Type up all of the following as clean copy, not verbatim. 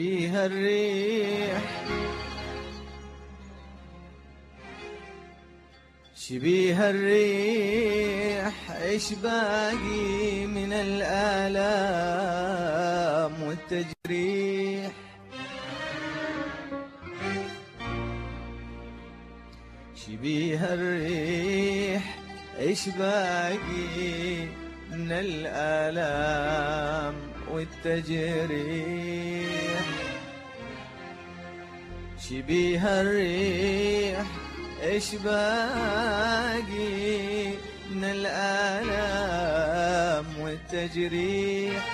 شبيه الريح شبيه الريح، إيش باقي من الآلام والتجريح. شبيه الريح، إيش باقي من الآلام والتجريح. شبيه الريح، إيش باقي من الآلام والتجريح.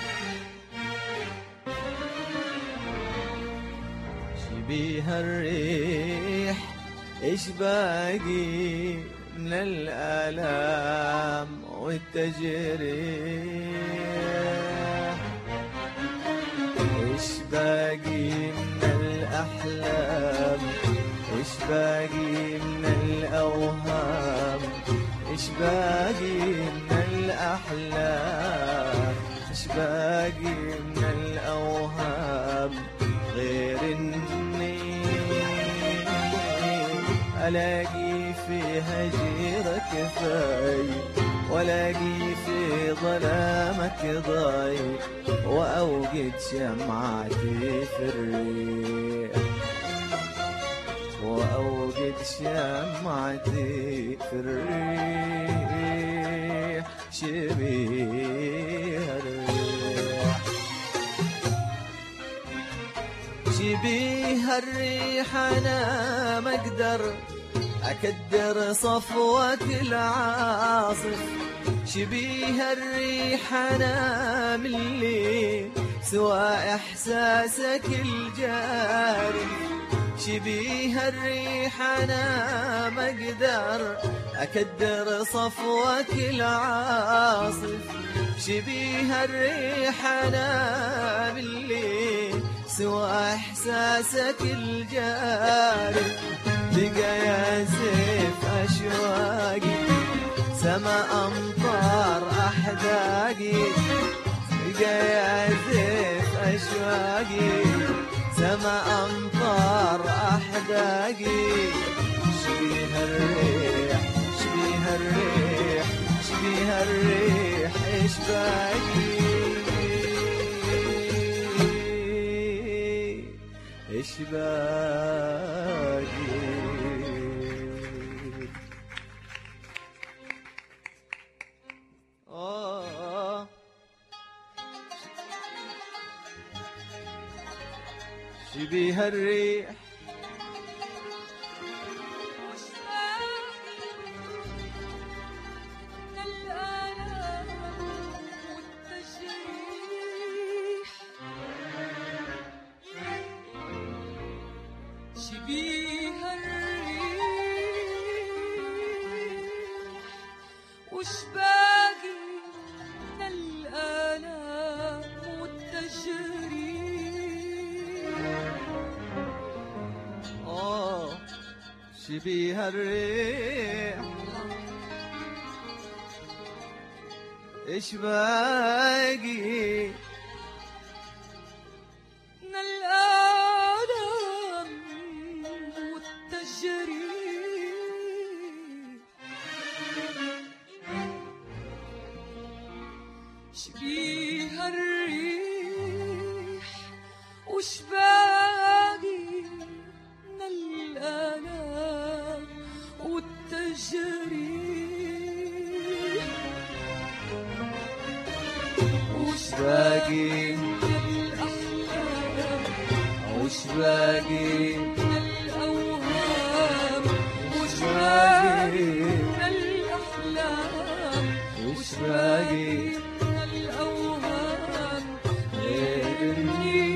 شبيه الريح، إيش باقي من الآلام والتجريح. إيش باقي من الأحلام، إيش باقي من الأوهام. إيش باقي من الأحلام، إيش باقي من الأوهام، غير إني ألاقي في هجيرك فاي، وألاقي في ظلامك ضاي، وأوقد شمعتي في الريح، وأوقد شمعتي في الريح. شبيه الريح، شبيه الريح، أنا ما أقدر أكدر صفوة العاصف. شبيه الريح، أنا من الليل سوى إحساسك الجاري. شبيه الريح، أنا ما أقدر أكدر صفوة العاصف. شبيه الريح، أنا بالليل سوى إحساسك الجاري. بقى يا سيف أشواقي سما أمطار أحداقي. بقى يا سيف أشواقي سما أمطار أحداقي. شبيه الريح، شبيه الريح، شبيه الريح، إيش باقي، إيش باقي. شبيه الريح، شبيه الريح وش باقي من الآلام والتجريح. شبيه الريح، إيش باقي من الآلام والتجريح. شبيه الريح وش باقي من الآلام والتجريح. وش باقي من الأحلام، وش باقي من الأوهام. وش باقي من الأحلام، وش باقي من الأوهام، غير إني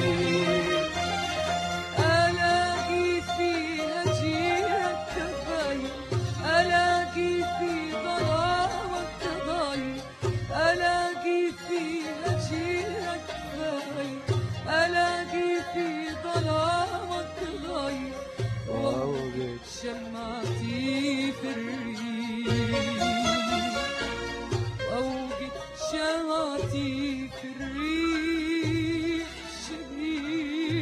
ألاقي فيها جيرك تباين، ألاقي في ظلامك ضايع، ألاقي فيها جيرك باين، ألاقي في ظلامك ضايع، وأوقد شمعتي في الريح، وأوقد شمعتي في الريح. شبيه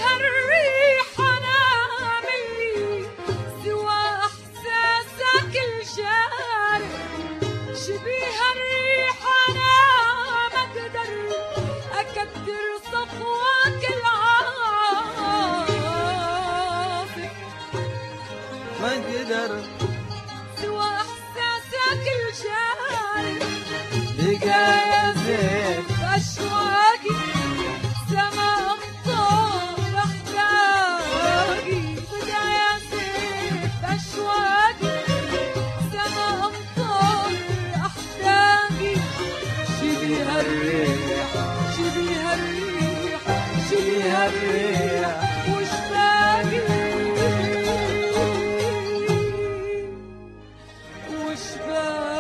الريح أنا ملي سوى إحساسك الجارح شبيه الريح أنا ما أقدر أكدر صفوك العاصف ما اقدر سوى إحساسك الجارح بقى يا زين أشواقي سما أمطار أحلاقي بقى يا زيت أشواقي سما أمطار أحلاقي شبيه الريح شبيه الريح شبيه الريح وش باقي وش باقي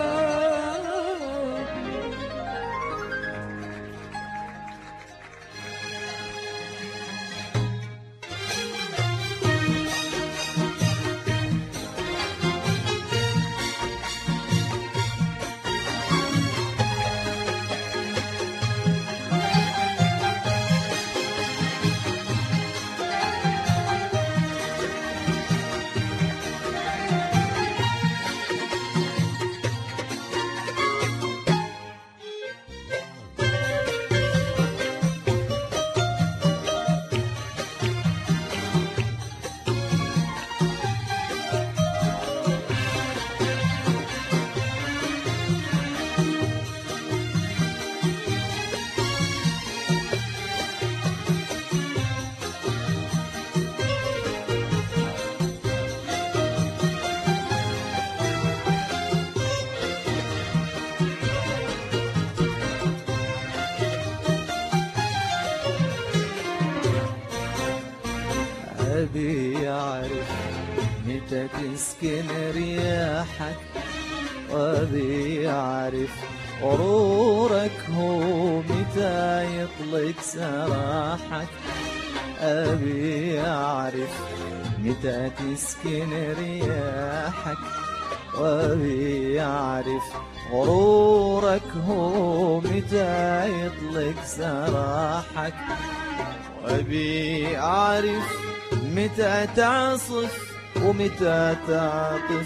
أبي أعرف متى تسكن رياحك وأبي أعرف غرورك هو متى يطلق سراحك أبي أعرف متى تسكن رياحك وأبي أعرف غرورك هو متى يطلق سراحك وأبي أعرف متى تعصف ومتى تعطف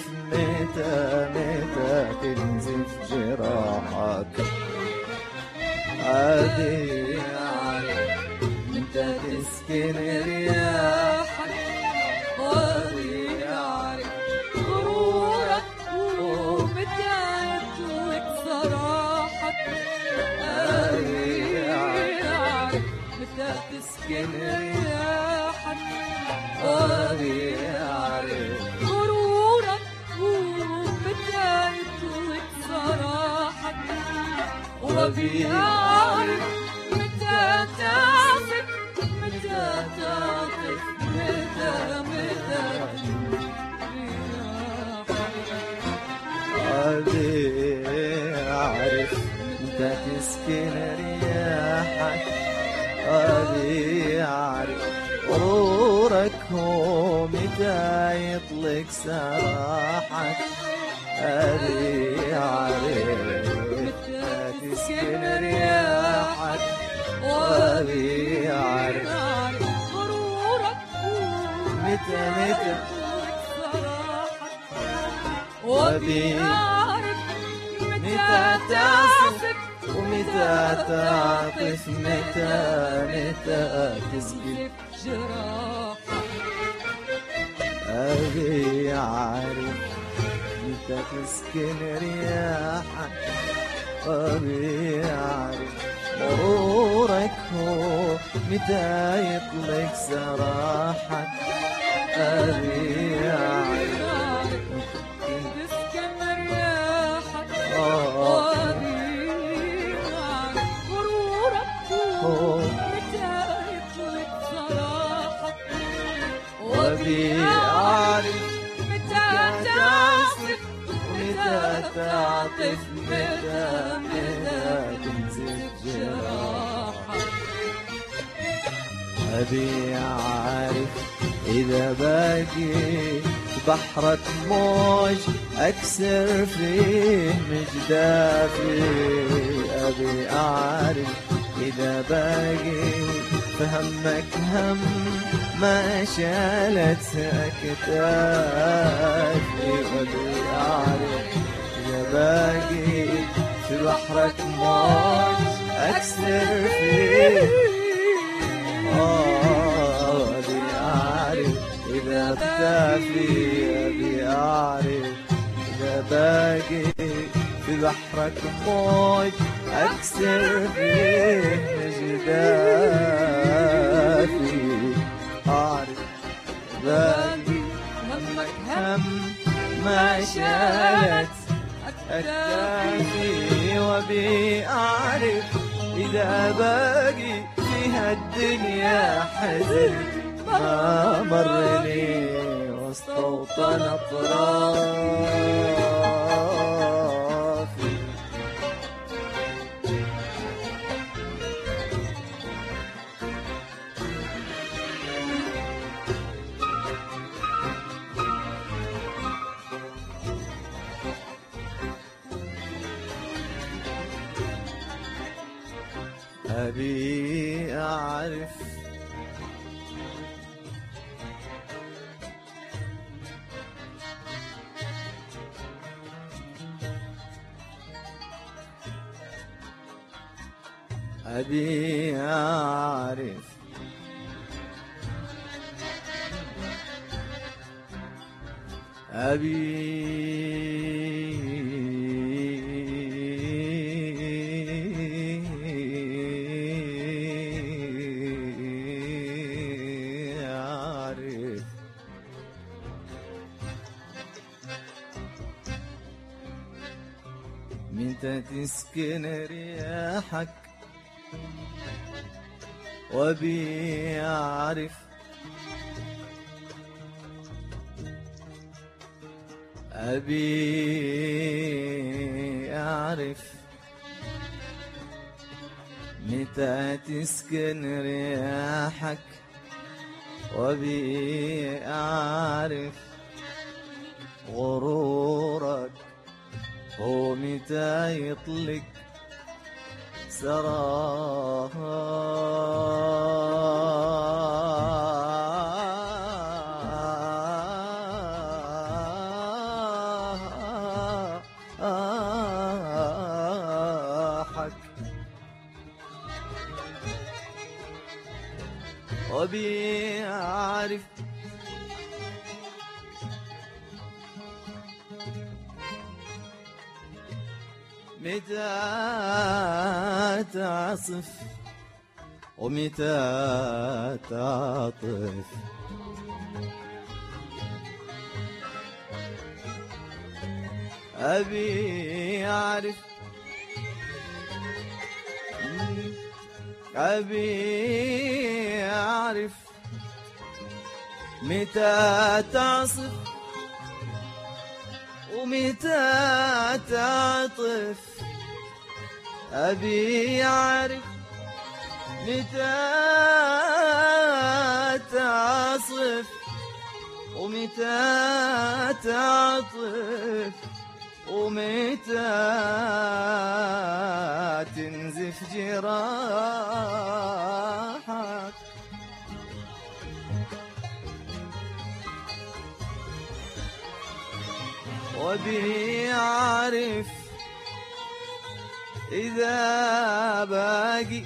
متى تنزف جراحك أبي أعرف متى تسكن رياحك وأبي أعرف غرورك ومتى يطلق سراحك أبي أعرف متى تسكن رياحك وأبي أعرف غرورك ومتى يطلق سراحك وأبي أعرف متى تعطف متى تعطف متى أبي أعرف متى تسكن رياحك أبي أعرف غرورك هو متى يطلق سراحك أبي أعرف متى تسكن رياحك وأبي أعرف غرورك متى يطلق سراحك وأبي أعرف متى تعصف ومتى تعطف متى تسقي جراحك أبي أعرف متى تسكن رياحك أبي أعرف مرورك هو متى يطلق سراحك أبي أعرف تسكن رياحك وأبي أعرف غرورك متى يطلق سراحك وأبي أعرف متى تعصف ومتى تعطف متى تنزف جراحك أبي أعرف إذا باقي بحرك موج أكسر فيه مجدافي أبي أعرف إذا باقي فهمك هم ما شالت أكتافي، وأبي أعرف إذا باقي في بحرك موج أكسر فيه. أبي أعرف إذا اختفي، أبي أعرف إذا باقي في بحرك موج أكسر فيه جدافي. أعرف باقي همك هم ما شالت أكتافي، وبي أعرف إذا باقي فيها الدنيا حزن ما مرني واستوطن أطرافي. أبي أعرف أبي أعرف أعرف متى تسكن رياحك، وبي أعرف أبي أعرف متى تسكن رياحك، وبي أعرف غرورك هو متى يطلق سراحك، وبي أعرف متى تعصف ومتى تعطف، أبي أعرف أبي أعرف متى تعصف ومتى تعطف، أبي أعرف متى تعصف ومتى تعطف، ومتى تنزف جراحك، وبي أعرف إذا باقي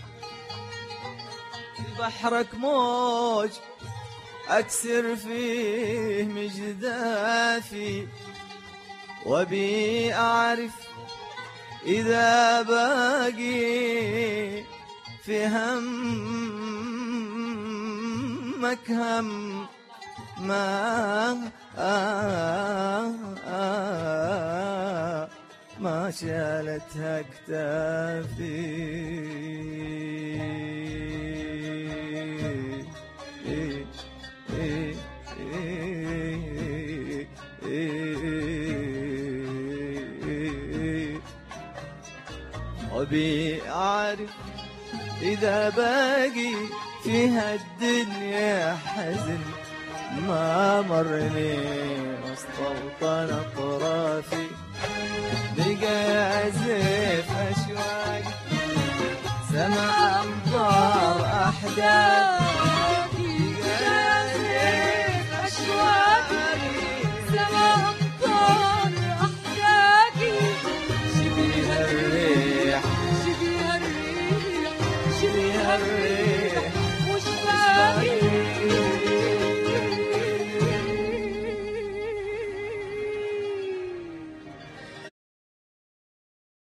بحرك موج أكسر فيه مجدافي، وبي أعرف إذا باقي في همك هم ما شالتها أكتافي. وبي أعرف إذا باقي فيها الدنيا حزن ما مرني واستوطن أطرافي، بقى يعزف أشواقي سمع أمطار وحدك